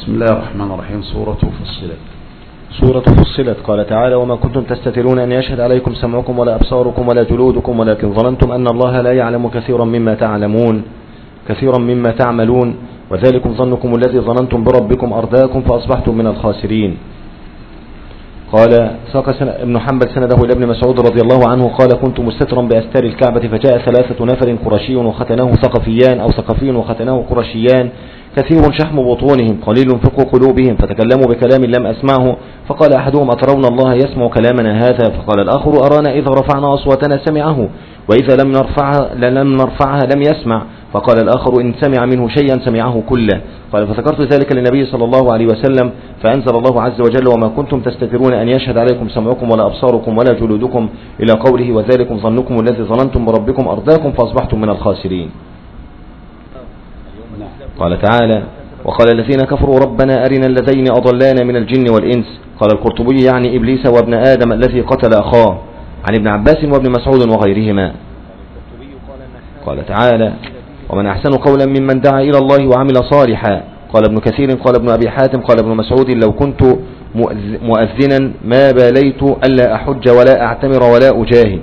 بسم الله الرحمن الرحيم. سورة فصلت. قال تعالى: وما كنتم تستترون أن يشهد عليكم سمعكم ولا أبصاركم ولا جلودكم ولكن ظننتم أن الله لا يعلم كثيرا مما تعملون وذلكم ظنكم الذي ظننتم بربكم أرداكم فأصبحتم من الخاسرين. قال ساق ابن حنبل سنده إلى ابن مسعود رضي الله عنه قال: كنت مستترا بأستار الكعبة فجاء 3 نفر قرشي وختناه ثقفيان أو ثقفي وختناه قرشيان كثير شحم بطونهم قليل فقه قلوبهم فتكلموا بكلام لم أسمعه فقال أحدهم: أترون الله يسمع كلامنا هذا؟ فقال الآخر: أرانا إذا رفعنا أصواتنا سمعه وإذا لم نرفعها لم يسمع. فقال الآخر: إن سمع منه شيئا سمعه كله. قال: فذكرت ذلك للنبي صلى الله عليه وسلم فأنزل الله عز وجل: وما كنتم تستترون أن يشهد عليكم سمعكم ولا أبصاركم ولا جلودكم إلى قوله: وذلكم ظنكم الذي ظننتم بربكم أرداكم فأصبحتم من الخاسرين. قال تعالى: وقال الذين كفروا ربنا أرنا اللذين أضلانا من الجن والإنس. قال القرطبي: يعني إبليس وابن آدم الذي قتل أخاه، عن ابن عباس وابن مسعود وغيرهما. قال تعالى: ومن أحسن قولا ممن دعا إلى الله وعمل صالحا. قال ابن كثير: قال ابن أبي حاتم: قال ابن مسعود: لو كنت مؤذنا ما باليت ألا أحج ولا أعتمر ولا أجاهد.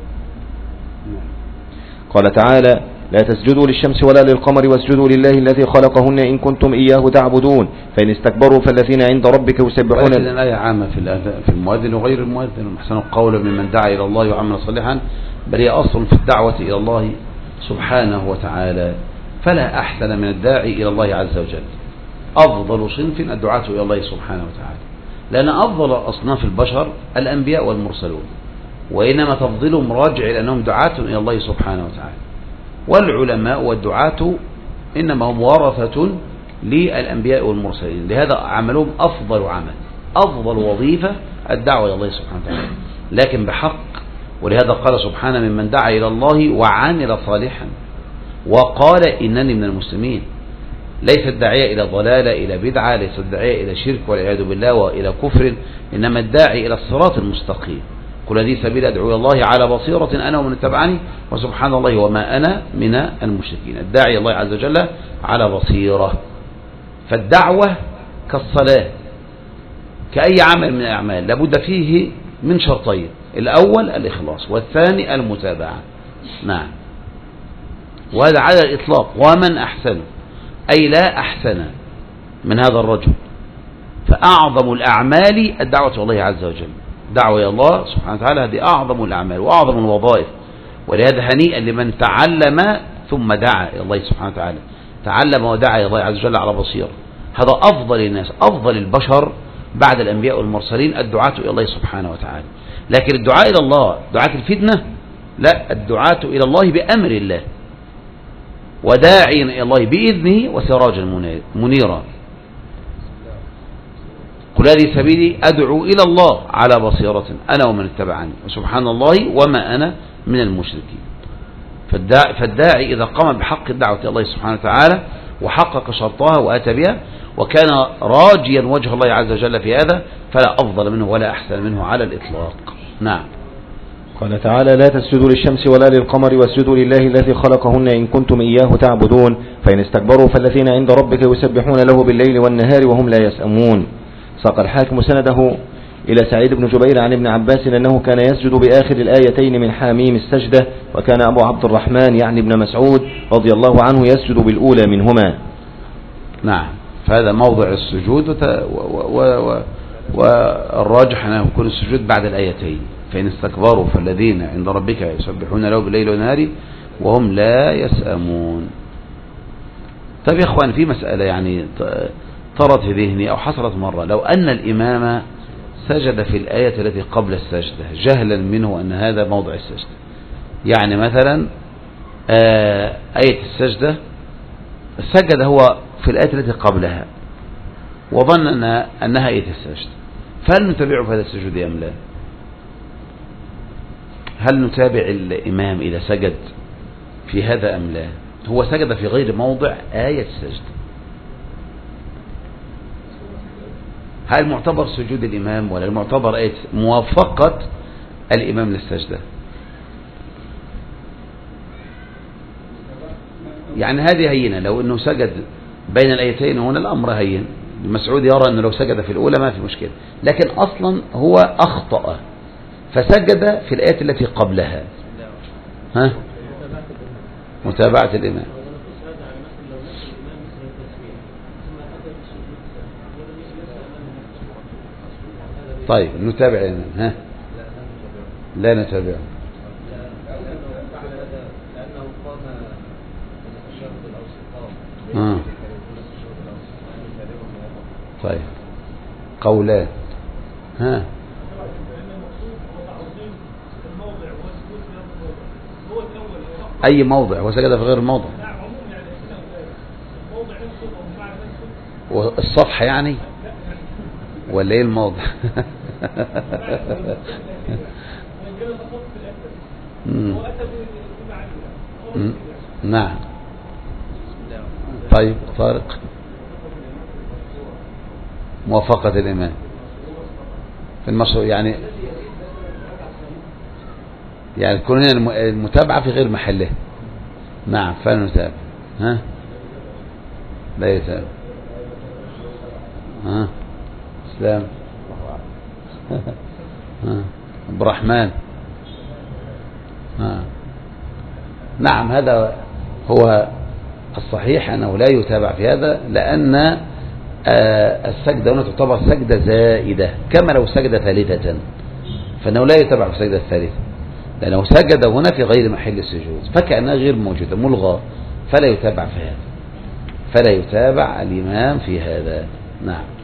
قال تعالى: لا تسجدوا للشمس ولا للقمر واسجدوا لله الذي خلقهن إن كنتم إياه تعبدون فإن استكبروا فالذين عند ربك يسبحون. الآية عامة في المؤذن وغير المؤذن. أحسن قولا ممن دعا إلى الله وعمل صالحا، بل هي أصل في الدعوة إلى الله سبحانه وتعالى. فلا أحسن من الداعي إلى الله عز وجل. أفضل صنف الدعاة إلى الله سبحانه وتعالى، لأن أفضل أصناف البشر الأنبياء والمرسلون، وإنما تفضلهم راجع إلى أنهم دعاة إلى الله سبحانه وتعالى. والعلماء والدعاة إنما هم ورثة للأنبياء والمرسلين، لهذا عملهم أفضل عمل، أفضل وظيفة الدعوة إلى الله سبحانه وتعالى، لكن بحق. ولهذا قال سبحانه: ممن دعا إلى الله وعمل صالحا وقال إنني من المسلمين. ليس الداعية إلى ضلالة، إلى بدعة، ليس الداعية إلى شرك والعياذ بالله وإلى كفر، إنما الداعي إلى الصراط المستقيم. قل هذه سبيل أدعو إلى الله على بصيرة أنا ومن اتبعني وسبحان الله وما أنا من المشركين. الداعي الله عز وجل على بصيرة. فالدعوة كالصلاة كأي عمل من الأعمال لابد فيه من شرطين: الأول الإخلاص والثاني المتابعة. نعم، وهذا على الإطلاق. ومن أحسن أي لا أحسن من هذا الرجل. فأعظم الأعمال الدعوة إلى الله عز وجل. دعوة إلى الله سبحانه وتعالى هذه أعظم الأعمال وأعظم الوظائف. ولهذا هنيئا لمن تعلم ثم دعا إلى الله سبحانه وتعالى، تعلم ودعا إلى الله عز وجل على بصيرة. هذا أفضل الناس، أفضل البشر بعد الأنبياء والمرسلين الدعاة إلى الله سبحانه وتعالى. لكن الدعاء إلى الله دعاة الفتنة لا، الدعاة إلى الله بأمر الله وداعين إلى الله بإذنه وسراجا منيرا. قل هذه سبيلي أدعو إلى الله على بصيرة أنا ومن اتبعني وسبحان الله وما أنا من المشركين. فالداعي إذا قام بحق الدعوة إلى الله سبحانه وتعالى وحقق شرطها وأتى بها وكان راجيا وجه الله عز وجل في هذا فلا أفضل منه ولا أحسن منه على الإطلاق. نعم. قال تعالى: لا تسجدوا للشمس ولا للقمر واسجدوا لله الذي خلقهن إن كنتم إياه تعبدون فإن استكبروا فالذين عند ربك يسبحون له بالليل والنهار وهم لا يسأمون. ساق الحاكم سنده إلى سعيد بن جبير عن ابن عباس أنه كان يسجد بآخر الآيتين من حاميم السجدة، وكان أبو عبد الرحمن يعني ابن مسعود رضي الله عنه يسجد بالأولى منهما. نعم، فهذا موضع السجود والراجح أنه يكون السجود بعد الآيتين. فإن استكبروا فالذين عند ربك يسبحون له بالليل والنهار وهم لا يسأمون. طيب يا أخوان، في مسألة يعني طرت في ذهني أو حصلت مرة: لو أن الإمام سجد في الآية التي قبل السجدة جهلا منه أن هذا موضع السجدة، يعني مثلا آية السجدة سجد هو في الآية التي قبلها وظن أنها آية السجدة، فهل نتابعه في هذا السجود أم لا؟ هل نتابع الإمام إذا سجد في هذا أم لا؟ هو سجد في غير موضع آية السجدة، هل معتبر سجود الإمام ولا المعتبر آية موافقة الإمام للسجدة؟ يعني هذه هينة، لو أنه سجد بين الآيتين هنا الأمر هين، المسعود يرى أنه لو سجد في الأولى ما في مشكلة، لكن أصلا هو أخطأ فسجد في الآية التي قبلها. ها؟ متابعة الإمام. طيب نتابع الإمام. ها؟ لا نتابعه. طيب قولان. ها؟ أي موضع وسجد في غير الموضع؟ والصفحة يعني ولا ايه الموضع؟ نعم. طيب طارق. موافقة الإمام في المشروع يعني تكون المتابعة في غير محله. نعم فلنتابع. ها؟ لا يتابع. ها؟ اسلام. عبد الرحمن. نعم هذا هو الصحيح أنه لا يتابع في هذا، لأن السجدة هنا تعتبر سجدة زائدة كما لو سجد ثالثة، فإنه لا يتابع في السجدة الثالثة لأنه سجد هنا في غير محل السجود فكأنها غير موجودة ملغى، فلا يتابع في هذا، فلا يتابع الإمام في هذا. نعم.